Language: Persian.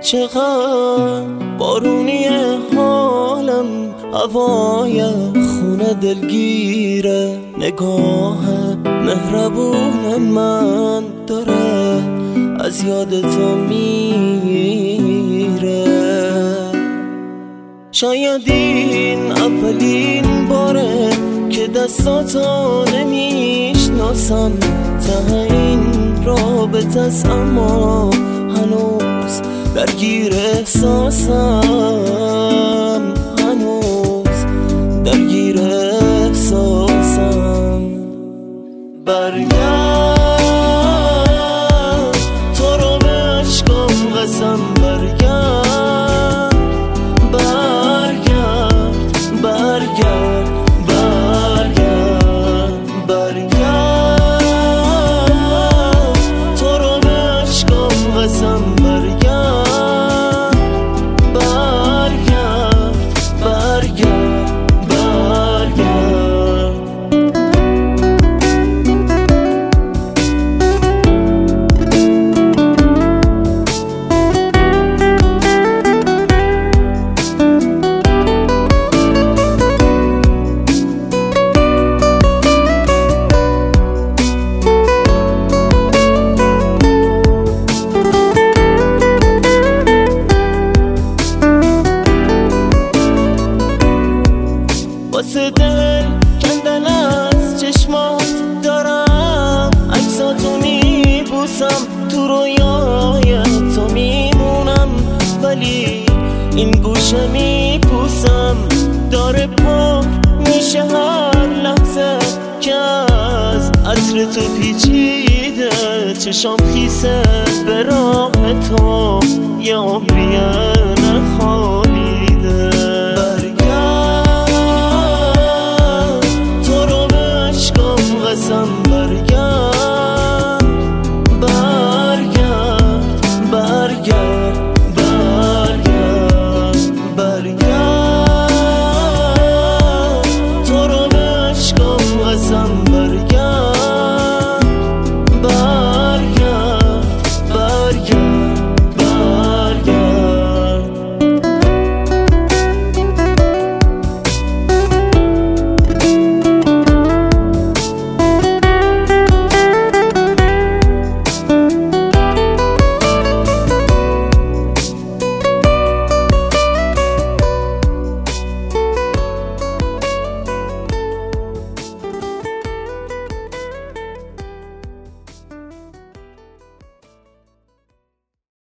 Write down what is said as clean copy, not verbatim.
چقدر بارونی حالم، هوای خونه دلگیره، نگاه مهربون من داره از یاد تو میره. شاید این اولین باره که دستاتو نمیشناسم، ته این رابطه است اما هنوز درگیر احساسم، هنوز درگیر احساسم. برگرد تو رو به عشقم قسم، برگرد برگرد برگرد برگرد برگرد تو رو به عشقم قسم، برگرد واسه دل کندن از چشمات دارم، عکساتو میبوسم، تو رویای تو میمونم، ولی این گوشه میپوسم. داره پر میشه هر لحظه که از عطر تو پیچیده، چشام خیسه به راه تو، یه عمریه نخواه